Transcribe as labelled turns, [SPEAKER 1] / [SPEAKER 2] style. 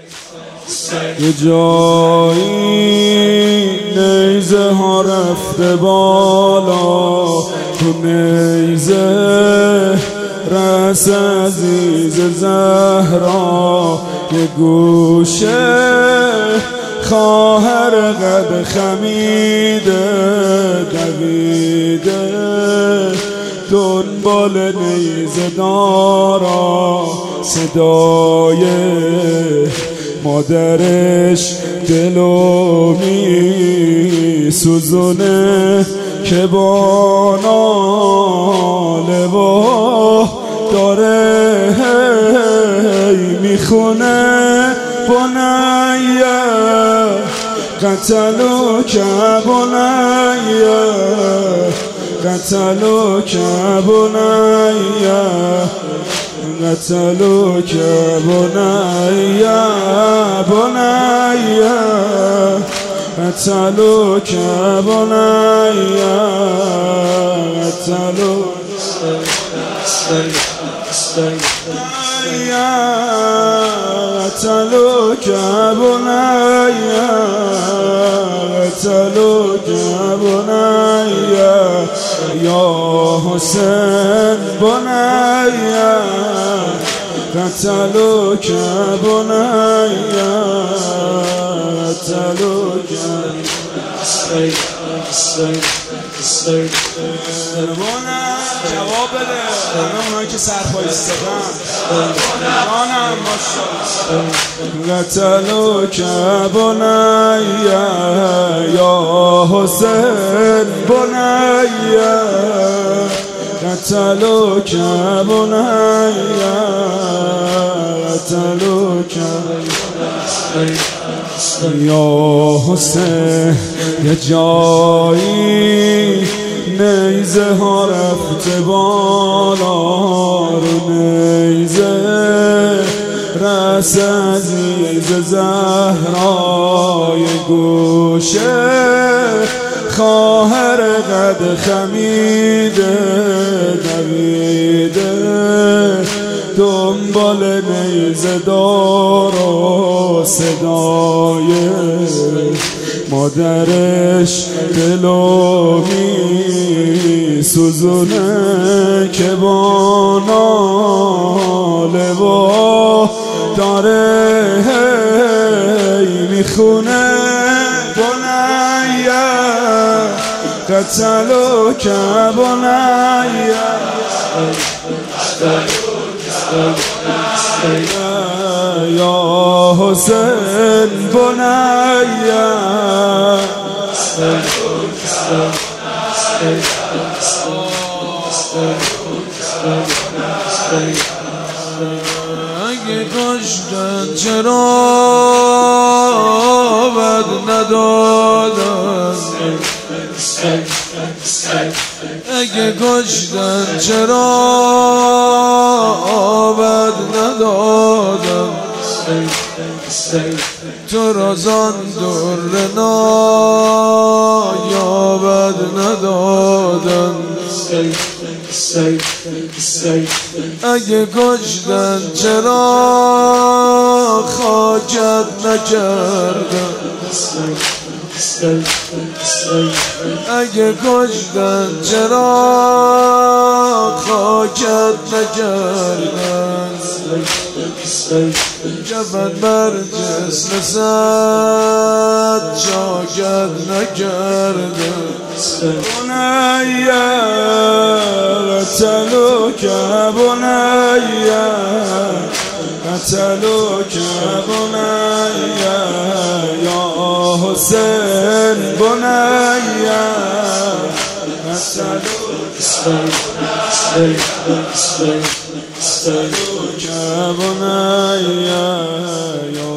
[SPEAKER 1] یه جایی نیزه ها رفته بالا، تو نیزه رأس عزیز زهرا، یه گوشه خواهر قد خمیده دویده دنبال نیزه دارا، صدای مادرش دلو می سوزونه که با ناله و داره میخونه بنیه قتلوک بنیه قتلوک بنیه قتلوک بنیه بنیه قتلوک بنیه قتلوک قتلوک بنیه قتلوک بنیه یا حسین بنیه قتلوک بنیه قتلوک جواب بده همه اونایی که سرپای استدن جانم ماشاءالله. قتلوک بنیه یا حسین بنیه قتلوک بنیه قتلوک یا حسین. یه جایی نیزه ها رفته بالا، رو نیزه رأس عزیز زهرا، یه گوشه خواهر قد خمیده دویده دنبال نیزه دار و صدای مادرش دلو می سوزونه که با ناله و داره میخونه بنیه قتلوک بنیه یا حسین بنیه اگه کشتن چرا بد ندادن، اگه کشتن چرا بد ندادن، تو را زان در نایابد ندادن، اگه کشتن چرا خاکت نکردن، اگه کشتن چرا خاکت نکردن، جبن بر جسم صد چاکت نکردن. بنیه قتلوک بنیه قتلوک بنیه یا حسین بنیه قتلوک بنیه یا